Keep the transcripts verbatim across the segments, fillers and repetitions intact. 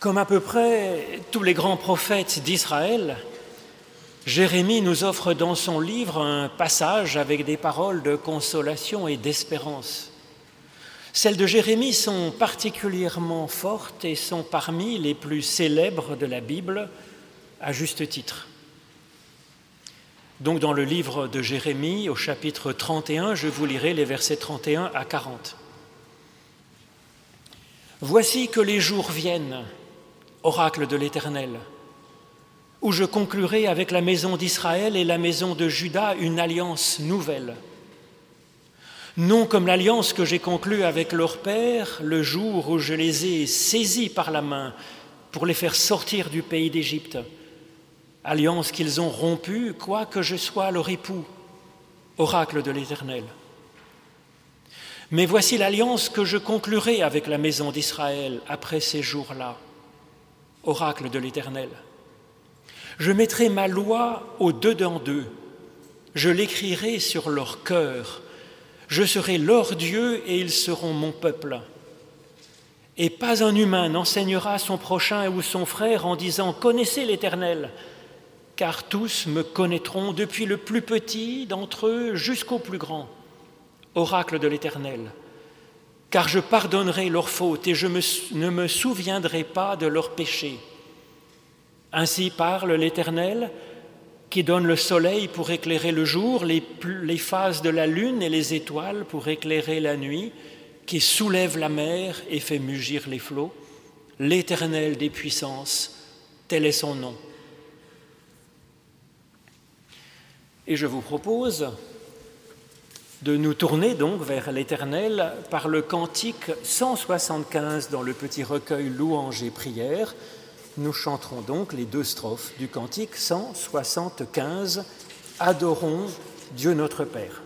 Comme à peu près tous les grands prophètes d'Israël, Jérémie nous offre dans son livre un passage avec des paroles de consolation et d'espérance. Celles de Jérémie sont particulièrement fortes et sont parmi les plus célèbres de la Bible, à juste titre. Donc dans le livre de Jérémie, au chapitre trente et un, je vous lirai les versets trente et un à quarante. « Voici que les jours viennent, oracle de l'Éternel, où je conclurai avec la maison d'Israël et la maison de Juda une alliance nouvelle. Non comme l'alliance que j'ai conclue avec leur père le jour où je les ai saisis par la main pour les faire sortir du pays d'Égypte, alliance qu'ils ont rompue, quoique je sois leur époux, oracle de l'Éternel. Mais voici l'alliance que je conclurai avec la maison d'Israël après ces jours-là, oracle de l'Éternel. Je mettrai ma loi au-dedans d'eux, je l'écrirai sur leur cœur, je serai leur Dieu et ils seront mon peuple. Et pas un humain n'enseignera son prochain ou son frère en disant « Connaissez l'Éternel », car tous me connaîtront depuis le plus petit d'entre eux jusqu'au plus grand, oracle de l'Éternel. Car je pardonnerai leurs fautes et je me, ne me souviendrai pas de leurs péchés. Ainsi parle l'Éternel, qui donne le soleil pour éclairer le jour, les, les phases de la lune et les étoiles pour éclairer la nuit, qui soulève la mer et fait mugir les flots. L'Éternel des puissances, tel est son nom. » Et je vous propose de nous tourner donc vers l'Éternel par le cantique cent soixante-quinze dans le petit recueil Louanges et prières. Nous chanterons donc les deux strophes du cantique cent soixante-quinze. Adorons Dieu notre Père.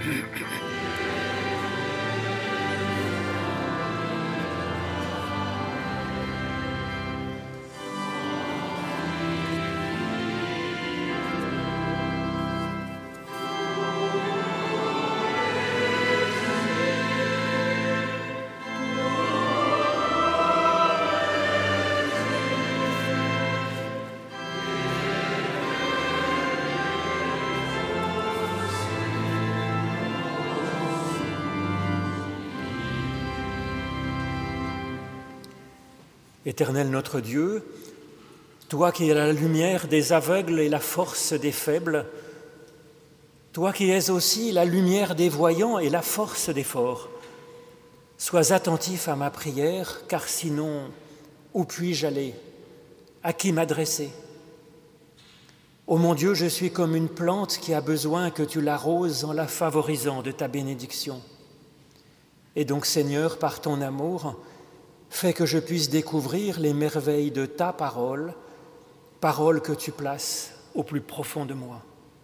Éternel notre Dieu, toi qui es la lumière des aveugles et la force des faibles, toi qui es aussi la lumière des voyants et la force des forts, sois attentif à ma prière, car sinon, où puis-je aller? À qui m'adresser? Ô mon Dieu, je suis comme une plante qui a besoin que tu l'arroses en la favorisant de ta bénédiction. Et donc, Seigneur, par ton amour, fais que je puisse découvrir les merveilles de ta parole, parole que tu places au plus profond de moi.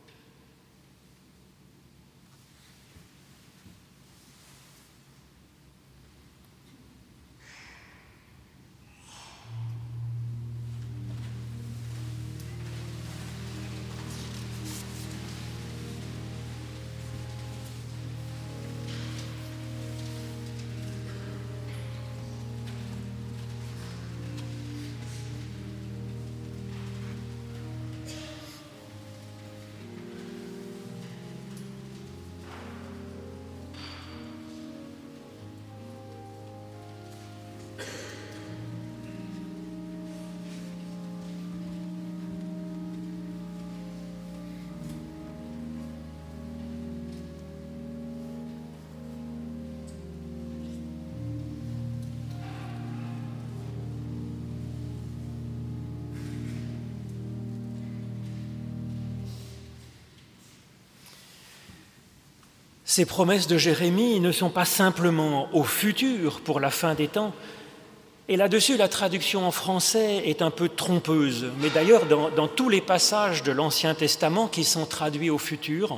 Ces promesses de Jérémie ne sont pas simplement au futur pour la fin des temps, et là-dessus la traduction en français est un peu trompeuse, mais d'ailleurs dans, dans tous les passages de l'Ancien Testament qui sont traduits au futur,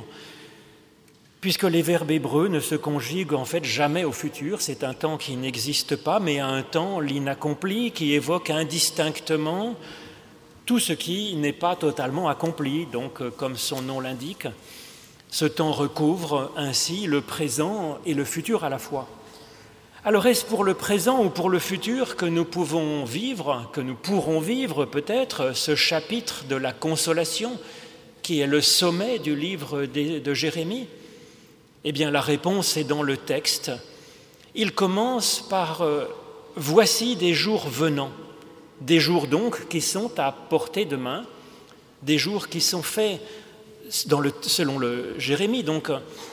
puisque les verbes hébreux ne se conjuguent en fait jamais au futur, c'est un temps qui n'existe pas, mais à un temps l'inaccompli qui évoque indistinctement tout ce qui n'est pas totalement accompli, donc comme son nom l'indique. Ce temps recouvre ainsi le présent et le futur à la fois. Alors est-ce pour le présent ou pour le futur que nous pouvons vivre, que nous pourrons vivre peut-être ce chapitre de la consolation qui est le sommet du livre de Jérémie? Eh bien la réponse est dans le texte. Il commence par euh, « Voici des jours venants », des jours donc qui sont à portée de main, des jours qui sont faits Dans le, selon le Jérémie, donc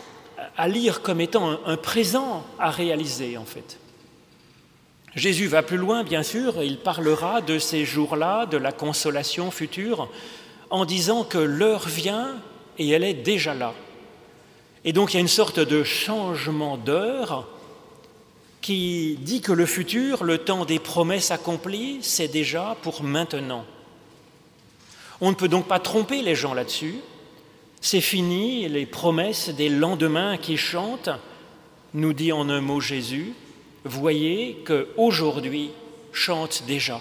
à lire comme étant un, un présent à réaliser en fait. Jésus va plus loin, bien sûr, et il parlera de ces jours-là, de la consolation future, en disant que l'heure vient et elle est déjà là. Et donc il y a une sorte de changement d'heure qui dit que le futur, le temps des promesses accomplies, c'est déjà pour maintenant. On ne peut donc pas tromper les gens là-dessus. C'est fini, les promesses des lendemains qui chantent, nous dit en un mot Jésus, voyez qu'aujourd'hui chante déjà.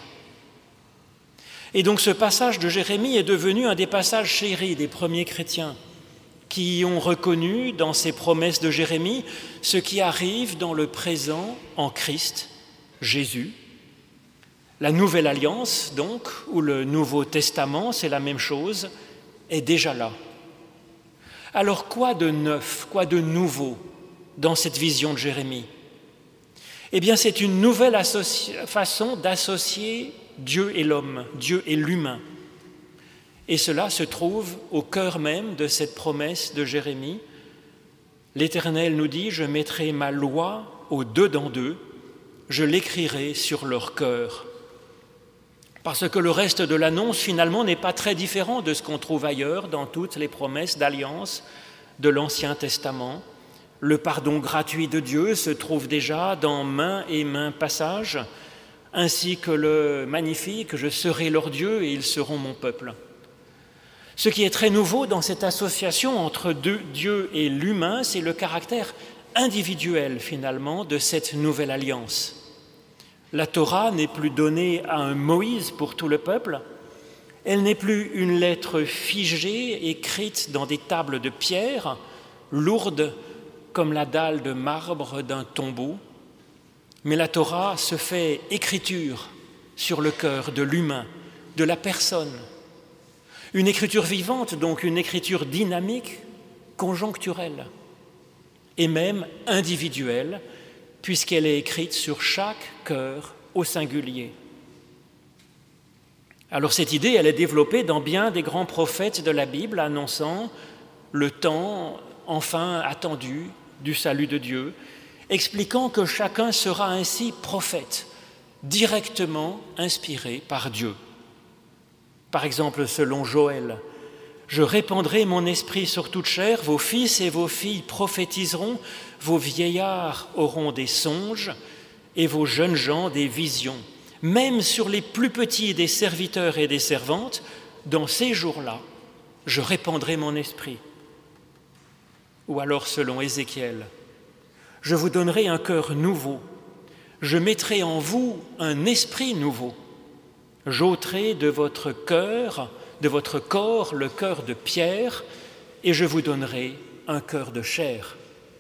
Et donc ce passage de Jérémie est devenu un des passages chéris des premiers chrétiens qui ont reconnu dans ces promesses de Jérémie ce qui arrive dans le présent en Christ, Jésus. La nouvelle alliance, donc, ou le Nouveau Testament, c'est la même chose, est déjà là. Alors quoi de neuf, quoi de nouveau dans cette vision de Jérémie? Eh bien c'est une nouvelle associ- façon d'associer Dieu et l'homme, Dieu et l'humain. Et cela se trouve au cœur même de cette promesse de Jérémie. L'Éternel nous dit « Je mettrai ma loi au dedans d'eux, je l'écrirai sur leur cœur ». Parce que le reste de l'annonce, finalement, n'est pas très différent de ce qu'on trouve ailleurs dans toutes les promesses d'alliance de l'Ancien Testament. Le pardon gratuit de Dieu se trouve déjà dans maints et maints passages, ainsi que le magnifique « Je serai leur Dieu et ils seront mon peuple ». Ce qui est très nouveau dans cette association entre Dieu et l'humain, c'est le caractère individuel finalement de cette nouvelle alliance. La Torah n'est plus donnée à un Moïse pour tout le peuple, elle n'est plus une lettre figée, écrite dans des tables de pierre, lourde comme la dalle de marbre d'un tombeau, mais la Torah se fait écriture sur le cœur de l'humain, de la personne. Une écriture vivante, donc une écriture dynamique, conjoncturelle, et même individuelle, puisqu'elle est écrite sur chaque cœur au singulier. Alors cette idée, elle est développée dans bien des grands prophètes de la Bible, annonçant le temps enfin attendu du salut de Dieu, expliquant que chacun sera ainsi prophète, directement inspiré par Dieu. Par exemple, selon Joël, « Je répandrai mon esprit sur toute chair, vos fils et vos filles prophétiseront, vos vieillards auront des songes et vos jeunes gens des visions. Même sur les plus petits des serviteurs et des servantes, dans ces jours-là, je répandrai mon esprit. » Ou alors, selon Ézéchiel, « Je vous donnerai un cœur nouveau, je mettrai en vous un esprit nouveau. J'ôterai de votre cœur, de votre corps, le cœur de pierre, et je vous donnerai un cœur de chair. »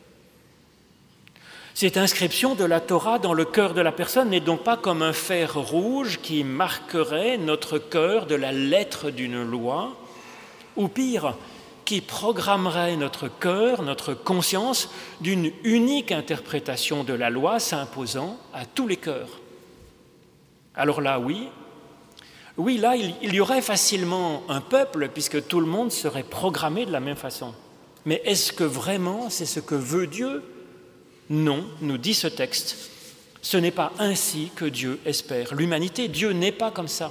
Cette inscription de la Torah dans le cœur de la personne n'est donc pas comme un fer rouge qui marquerait notre cœur de la lettre d'une loi, ou pire, qui programmerait notre cœur, notre conscience, d'une unique interprétation de la loi s'imposant à tous les cœurs. Alors là, oui, oui, là, il y aurait facilement un peuple, puisque tout le monde serait programmé de la même façon. Mais est-ce que vraiment c'est ce que veut Dieu ? Non, nous dit ce texte. Ce n'est pas ainsi que Dieu espère l'humanité. Dieu n'est pas comme ça.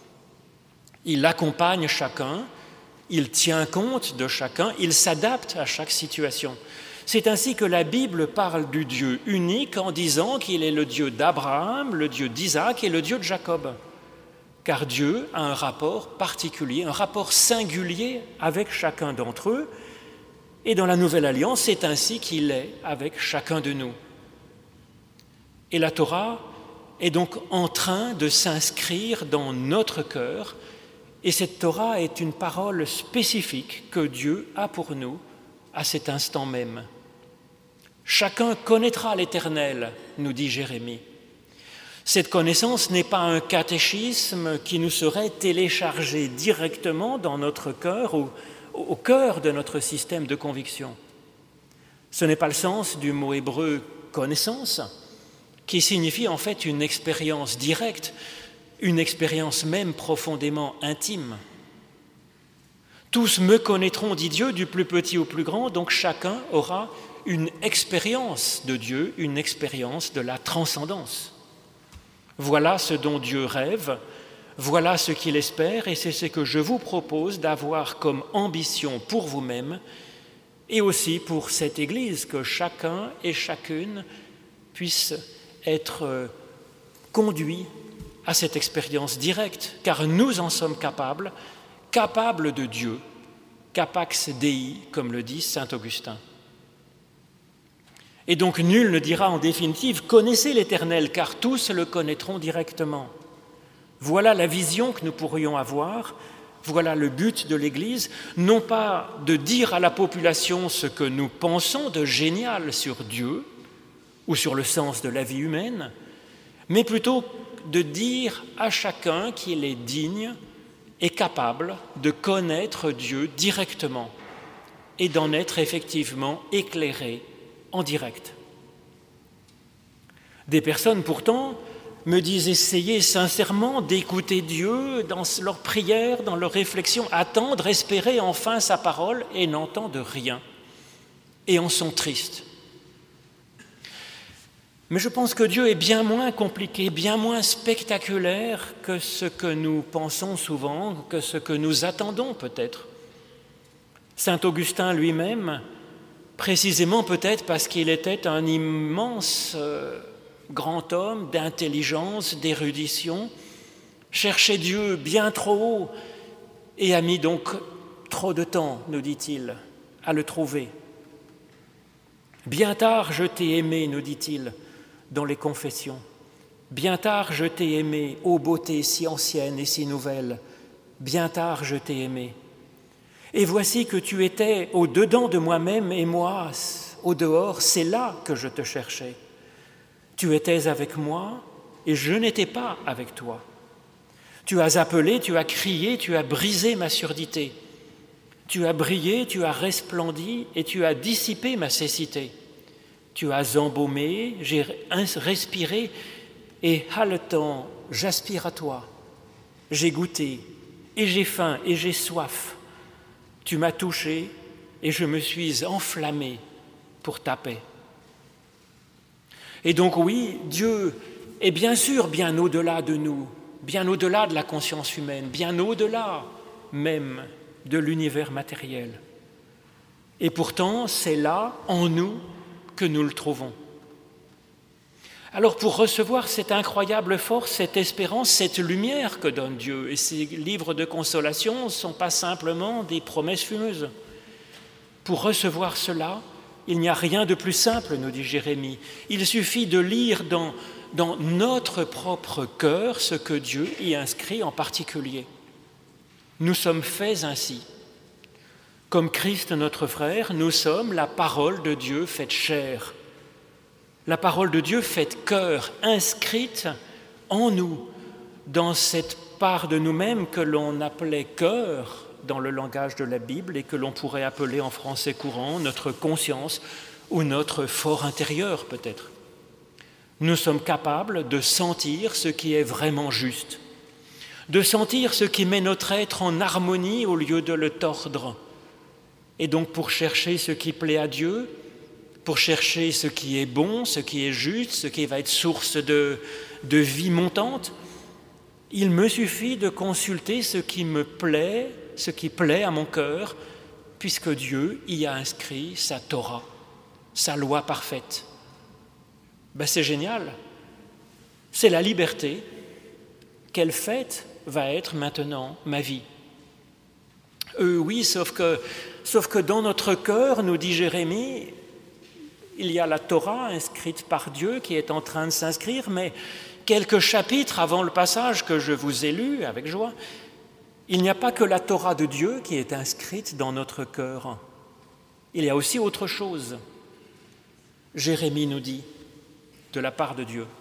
Il accompagne chacun, il tient compte de chacun, il s'adapte à chaque situation. C'est ainsi que la Bible parle du Dieu unique en disant qu'il est le Dieu d'Abraham, le Dieu d'Isaac et le Dieu de Jacob. Car Dieu a un rapport particulier, un rapport singulier avec chacun d'entre eux. Et dans la Nouvelle Alliance, c'est ainsi qu'il est avec chacun de nous. Et la Torah est donc en train de s'inscrire dans notre cœur, et cette Torah est une parole spécifique que Dieu a pour nous à cet instant même. Chacun connaîtra l'Éternel, nous dit Jérémie. Cette connaissance n'est pas un catéchisme qui nous serait téléchargé directement dans notre cœur ou au cœur de notre système de conviction. Ce n'est pas le sens du mot hébreu « connaissance », qui signifie en fait une expérience directe, une expérience même profondément intime. Tous me connaîtront, dit Dieu, du plus petit au plus grand, donc chacun aura une expérience de Dieu, une expérience de la transcendance. Voilà ce dont Dieu rêve, voilà ce qu'il espère, et c'est ce que je vous propose d'avoir comme ambition pour vous-même et aussi pour cette Église, que chacun et chacune puisse être conduit à cette expérience directe, car nous en sommes capables, capables de Dieu, capax Dei, comme le dit saint Augustin. Et donc nul ne dira en définitive « connaissez l'Éternel », car tous le connaîtront directement. Voilà la vision que nous pourrions avoir, voilà le but de l'Église, non pas de dire à la population ce que nous pensons de génial sur Dieu ou sur le sens de la vie humaine, mais plutôt de dire à chacun qu'il est digne et capable de connaître Dieu directement et d'en être effectivement éclairé en direct. Des personnes pourtant me disent essayer sincèrement d'écouter Dieu dans leurs prières, dans leurs réflexions, attendre, espérer enfin sa parole et n'entendent rien et en sont tristes. Mais je pense que Dieu est bien moins compliqué, bien moins spectaculaire que ce que nous pensons souvent, que ce que nous attendons peut-être. Saint Augustin lui-même, précisément peut-être parce qu'il était un immense euh, grand homme d'intelligence, d'érudition, cherchait Dieu bien trop haut et a mis donc trop de temps, nous dit-il, à le trouver. Bien tard je t'ai aimé, nous dit-il dans les confessions. Bien tard je t'ai aimé, ô beauté si ancienne et si nouvelle. Bien tard je t'ai aimé. Et voici que tu étais au-dedans de moi-même et moi, au dehors, c'est là que je te cherchais. Tu étais avec moi et je n'étais pas avec toi. Tu as appelé, tu as crié, tu as brisé ma surdité. Tu as brillé, tu as resplendi et tu as dissipé ma cécité. Tu as embaumé, j'ai respiré et haletant, j'aspire à toi. J'ai goûté et j'ai faim et j'ai soif. Tu m'as touché et je me suis enflammé pour ta paix. Et donc oui, Dieu est bien sûr bien au-delà de nous, bien au-delà de la conscience humaine, bien au-delà même de l'univers matériel. Et pourtant, c'est là, en nous, que nous le trouvons. Alors pour recevoir cette incroyable force, cette espérance, cette lumière que donne Dieu, et ces livres de consolation ne sont pas simplement des promesses fumeuses. Pour recevoir cela, il n'y a rien de plus simple, nous dit Jérémie. Il suffit de lire dans, dans notre propre cœur ce que Dieu y inscrit en particulier. Nous sommes faits ainsi. Comme Christ notre frère, nous sommes la parole de Dieu faite chair. La parole de Dieu faite cœur, inscrite en nous, dans cette part de nous-mêmes que l'on appelait cœur dans le langage de la Bible et que l'on pourrait appeler en français courant notre conscience ou notre fort intérieur peut-être. Nous sommes capables de sentir ce qui est vraiment juste, de sentir ce qui met notre être en harmonie au lieu de le tordre. Et donc pour chercher ce qui plaît à Dieu, pour chercher ce qui est bon, ce qui est juste, ce qui va être source de, de vie montante, il me suffit de consulter ce qui me plaît, ce qui plaît à mon cœur, puisque Dieu y a inscrit sa Torah, sa loi parfaite. Ben c'est génial, c'est la liberté. Quelle fête va être maintenant ma vie? Euh, oui, sauf que, sauf que dans notre cœur, nous dit Jérémie, il y a la Torah inscrite par Dieu qui est en train de s'inscrire, mais quelques chapitres avant le passage que je vous ai lu avec joie, il n'y a pas que la Torah de Dieu qui est inscrite dans notre cœur. Il y a aussi autre chose. Jérémie nous dit, de la part de Dieu.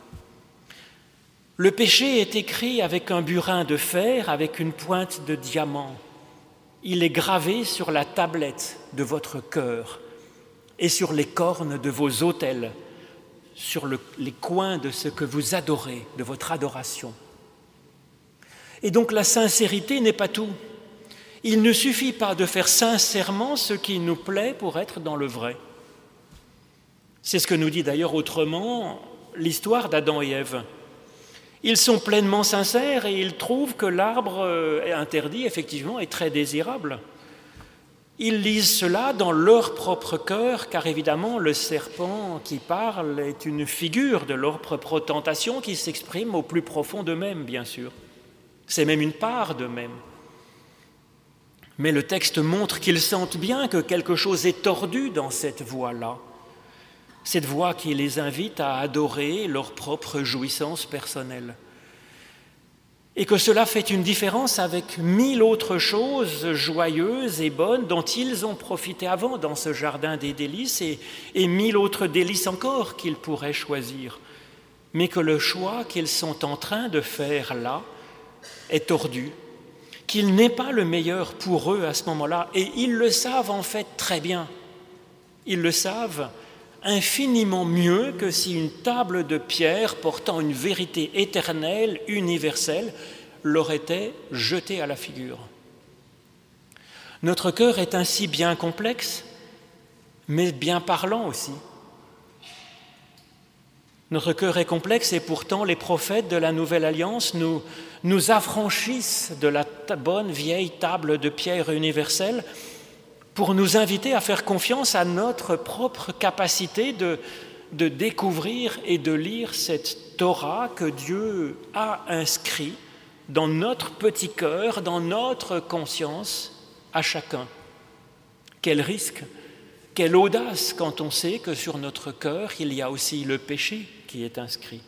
Le péché est écrit avec un burin de fer, avec une pointe de diamant. Il est gravé sur la tablette de votre cœur et sur les cornes de vos autels, sur le, les coins de ce que vous adorez, de votre adoration. Et donc la sincérité n'est pas tout. Il ne suffit pas de faire sincèrement ce qui nous plaît pour être dans le vrai. C'est ce que nous dit d'ailleurs autrement l'histoire d'Adam et Ève. Ils sont pleinement sincères et ils trouvent que l'arbre interdit, effectivement, est très désirable. Ils lisent cela dans leur propre cœur, car évidemment, le serpent qui parle est une figure de leur propre tentation qui s'exprime au plus profond d'eux-mêmes, bien sûr. C'est même une part d'eux-mêmes. Mais le texte montre qu'ils sentent bien que quelque chose est tordu dans cette voie-là, cette voie qui les invite à adorer leur propre jouissance personnelle. Et que cela fait une différence avec mille autres choses joyeuses et bonnes dont ils ont profité avant dans ce jardin des délices et, et mille autres délices encore qu'ils pourraient choisir. Mais que le choix qu'ils sont en train de faire là est tordu, qu'il n'est pas le meilleur pour eux à ce moment-là. Et ils le savent en fait très bien. Ils le savent infiniment mieux que si une table de pierre portant une vérité éternelle, universelle, leur était jetée à la figure. Notre cœur est ainsi bien complexe, mais bien parlant aussi. Notre cœur est complexe et pourtant les prophètes de la Nouvelle Alliance nous, nous affranchissent de la bonne vieille table de pierre universelle pour nous inviter à faire confiance à notre propre capacité de, de découvrir et de lire cette Torah que Dieu a inscrite dans notre petit cœur, dans notre conscience, à chacun. Quel risque, quelle audace quand on sait que sur notre cœur, il y a aussi le péché qui est inscrit.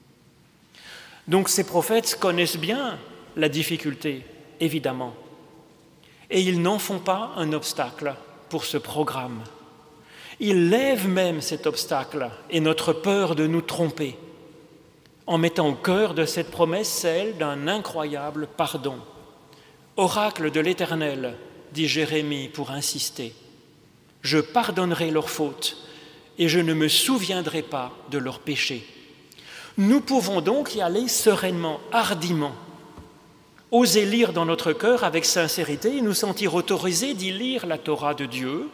Donc ces prophètes connaissent bien la difficulté, évidemment, et ils n'en font pas un obstacle pour ce programme. Ils lèvent même cet obstacle et notre peur de nous tromper, en mettant au cœur de cette promesse celle d'un incroyable pardon. Oracle de l'Éternel, dit Jérémie pour insister, je pardonnerai leurs fautes et je ne me souviendrai pas de leurs péchés. Nous pouvons donc y aller sereinement, hardiment, oser lire dans notre cœur avec sincérité et nous sentir autorisés d'y lire la Torah de Dieu,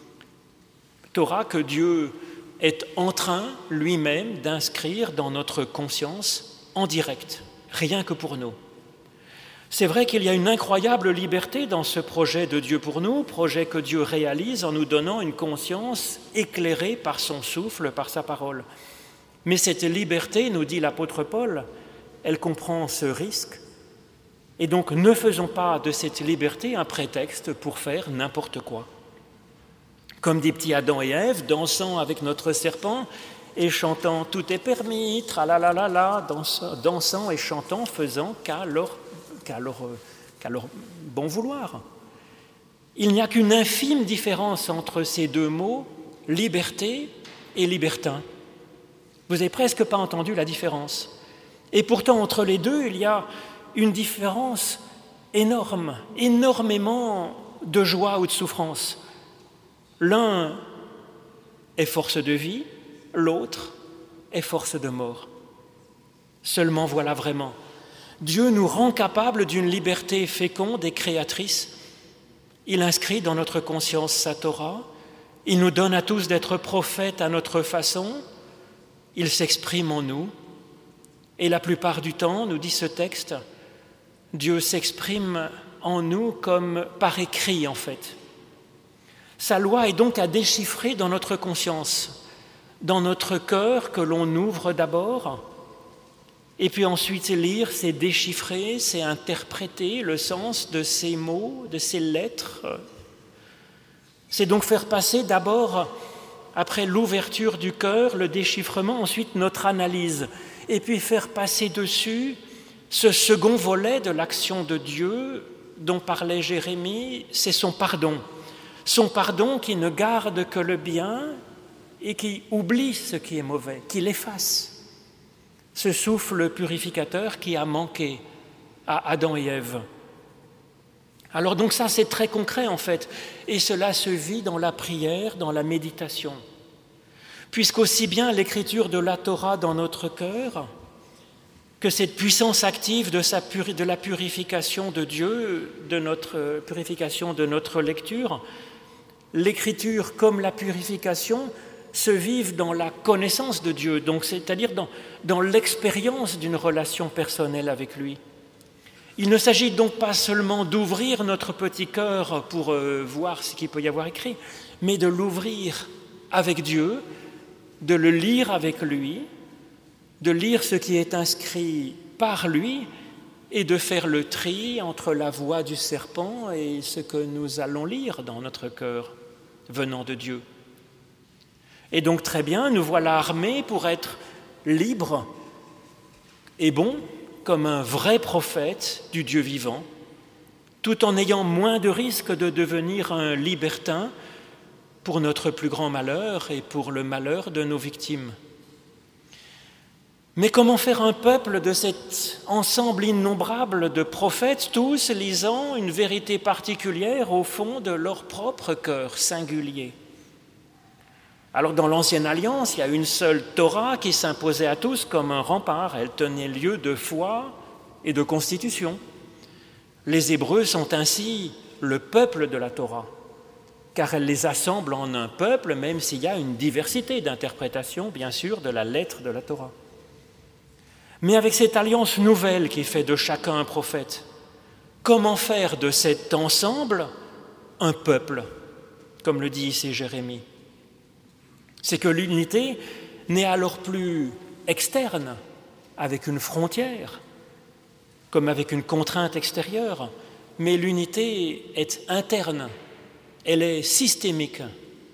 Torah que Dieu est en train lui-même d'inscrire dans notre conscience en direct, rien que pour nous. C'est vrai qu'il y a une incroyable liberté dans ce projet de Dieu pour nous, projet que Dieu réalise en nous donnant une conscience éclairée par son souffle, par sa parole. Mais cette liberté, nous dit l'apôtre Paul, elle comprend ce risque. Et donc ne faisons pas de cette liberté un prétexte pour faire n'importe quoi. Comme des petits Adam et Ève, dansant avec notre serpent et chantant « tout est permis », tralalalala, dansant et chantant, faisant qu'à leur, qu'à leur, qu'à leur bon vouloir. Il n'y a qu'une infime différence entre ces deux mots, liberté et libertin. Vous n'avez presque pas entendu la différence. Et pourtant, entre les deux, il y a une différence énorme, énormément de joie ou de souffrance. L'un est force de vie, l'autre est force de mort. Seulement voilà vraiment, Dieu nous rend capables d'une liberté féconde et créatrice. Il inscrit dans notre conscience sa Torah, il nous donne à tous d'être prophètes à notre façon, il s'exprime en nous, et la plupart du temps, nous dit ce texte, Dieu s'exprime en nous comme par écrit en fait. Sa loi est donc à déchiffrer dans notre conscience, dans notre cœur que l'on ouvre d'abord, et puis ensuite lire, c'est déchiffrer, c'est interpréter le sens de ces mots, de ces lettres. C'est donc faire passer d'abord, après l'ouverture du cœur, le déchiffrement, ensuite notre analyse, et puis faire passer dessus ce second volet de l'action de Dieu dont parlait Jérémie, c'est son pardon. Son pardon qui ne garde que le bien et qui oublie ce qui est mauvais, qui l'efface. Ce souffle purificateur qui a manqué à Adam et Ève. Alors donc ça c'est très concret en fait, et cela se vit dans la prière, dans la méditation. Puisqu'aussi bien l'écriture de la Torah dans notre cœur, que cette puissance active de, sa puri- de la purification de Dieu, de notre purification de notre lecture, l'écriture comme la purification se vivent dans la connaissance de Dieu, donc c'est-à-dire dans, dans l'expérience d'une relation personnelle avec lui. Il ne s'agit donc pas seulement d'ouvrir notre petit cœur pour euh, voir ce qu'il peut y avoir écrit, mais de l'ouvrir avec Dieu, de le lire avec lui, de lire ce qui est inscrit par lui et de faire le tri entre la voix du serpent et ce que nous allons lire dans notre cœur venant de Dieu. Et donc très bien, nous voilà armés pour être libres et bons comme un vrai prophète du Dieu vivant, tout en ayant moins de risques de devenir un libertin pour notre plus grand malheur et pour le malheur de nos victimes. Mais comment faire un peuple de cet ensemble innombrable de prophètes, tous lisant une vérité particulière au fond de leur propre cœur singulier? Alors dans l'Ancienne Alliance, il y a une seule Torah qui s'imposait à tous comme un rempart. Elle tenait lieu de foi et de constitution. Les Hébreux sont ainsi le peuple de la Torah, car elle les assemble en un peuple, même s'il y a une diversité d'interprétations, bien sûr, de la lettre de la Torah. Mais avec cette alliance nouvelle qui fait de chacun un prophète, comment faire de cet ensemble un peuple, comme le dit ici Jérémie? C'est que l'unité n'est alors plus externe, avec une frontière, comme avec une contrainte extérieure, mais l'unité est interne, elle est systémique.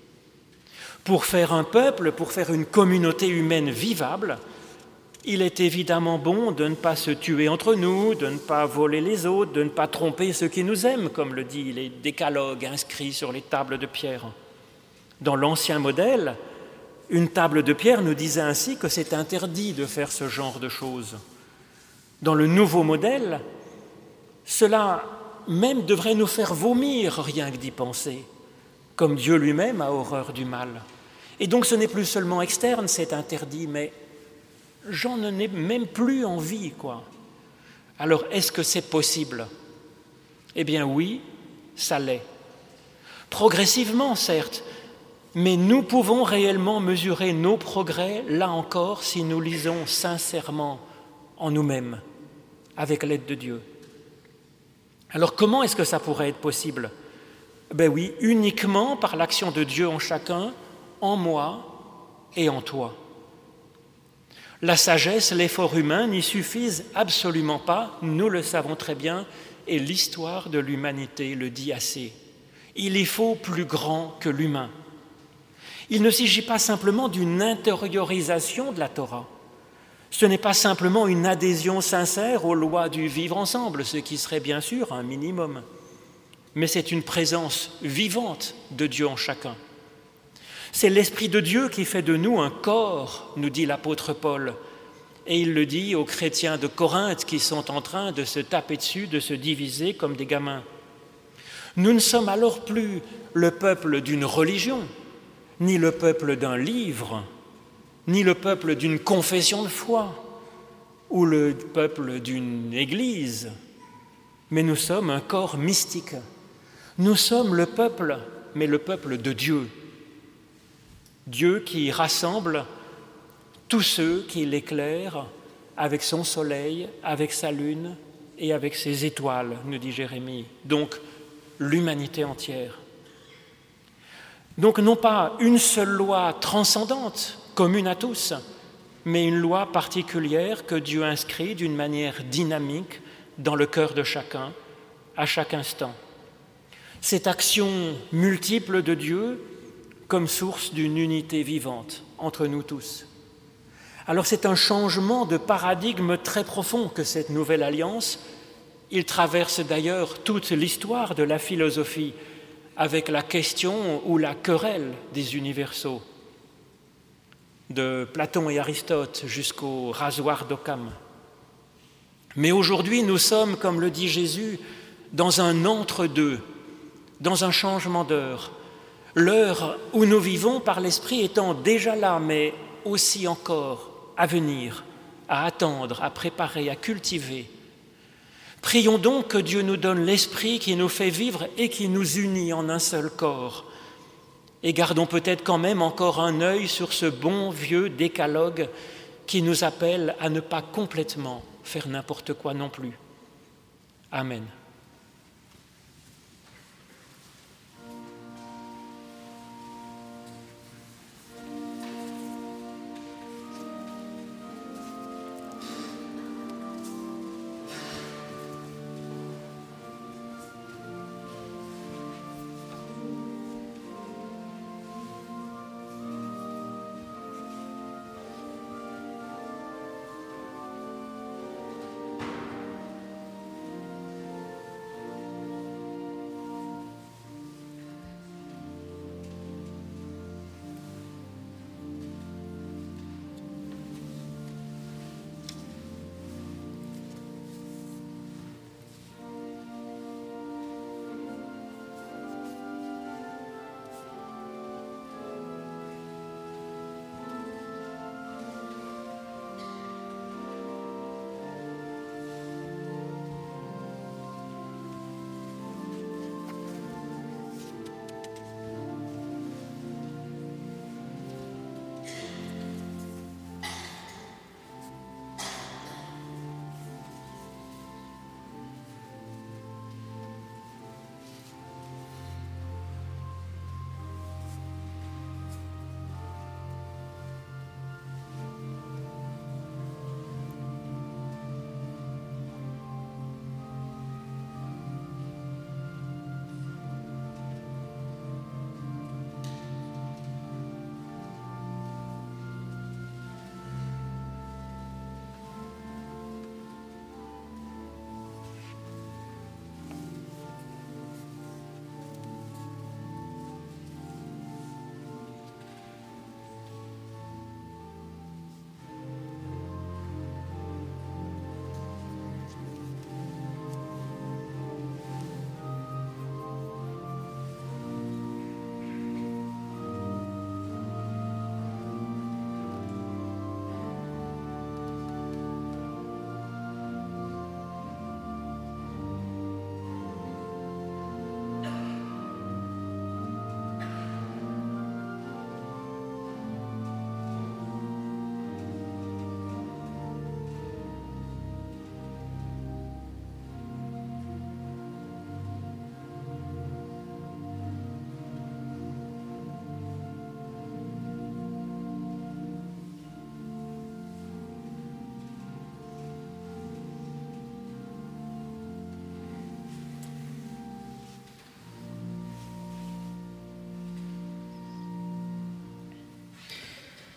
Pour faire un peuple, pour faire une communauté humaine vivable, il est évidemment bon de ne pas se tuer entre nous, de ne pas voler les autres, de ne pas tromper ceux qui nous aiment, comme le dit les décalogues inscrits sur les tables de pierre. Dans l'ancien modèle, une table de pierre nous disait ainsi que c'est interdit de faire ce genre de choses. Dans le nouveau modèle, cela même devrait nous faire vomir rien que d'y penser, comme Dieu lui-même a horreur du mal. Et donc ce n'est plus seulement externe, c'est interdit, mais j'en ai même plus envie, quoi. Alors, est-ce que c'est possible? Eh bien oui, ça l'est. Progressivement, certes, mais nous pouvons réellement mesurer nos progrès, là encore, si nous lisons sincèrement en nous-mêmes, avec l'aide de Dieu. Alors, comment est-ce que ça pourrait être possible? Ben oui, uniquement par l'action de Dieu en chacun, en moi et en toi. La sagesse, l'effort humain n'y suffisent absolument pas, nous le savons très bien, et l'histoire de l'humanité le dit assez. Il y faut plus grand que l'humain. Il ne s'agit pas simplement d'une intériorisation de la Torah. Ce n'est pas simplement une adhésion sincère aux lois du vivre ensemble, ce qui serait bien sûr un minimum, mais c'est une présence vivante de Dieu en chacun. C'est l'Esprit de Dieu qui fait de nous un corps, nous dit l'apôtre Paul. Et il le dit aux chrétiens de Corinthe qui sont en train de se taper dessus, de se diviser comme des gamins. Nous ne sommes alors plus le peuple d'une religion, ni le peuple d'un livre, ni le peuple d'une confession de foi, ou le peuple d'une église, mais nous sommes un corps mystique. Nous sommes le peuple, mais le peuple de Dieu. Dieu qui rassemble tous ceux qui l'éclairent avec son soleil, avec sa lune et avec ses étoiles, nous dit Jérémie. Donc, l'humanité entière. Donc, non pas une seule loi transcendante, commune à tous, mais une loi particulière que Dieu inscrit d'une manière dynamique dans le cœur de chacun, à chaque instant. Cette action multiple de Dieu comme source d'une unité vivante entre nous tous. Alors c'est un changement de paradigme très profond que cette nouvelle alliance. Il traverse d'ailleurs toute l'histoire de la philosophie avec la question ou la querelle des universaux, de Platon et Aristote jusqu'au rasoir d'Occam. Mais aujourd'hui, nous sommes, comme le dit Jésus, dans un entre-deux, dans un changement d'heure. L'heure où nous vivons par l'Esprit étant déjà là, mais aussi encore à venir, à attendre, à préparer, à cultiver. Prions donc que Dieu nous donne l'Esprit qui nous fait vivre et qui nous unit en un seul corps. Et gardons peut-être quand même encore un œil sur ce bon vieux décalogue qui nous appelle à ne pas complètement faire n'importe quoi non plus. Amen.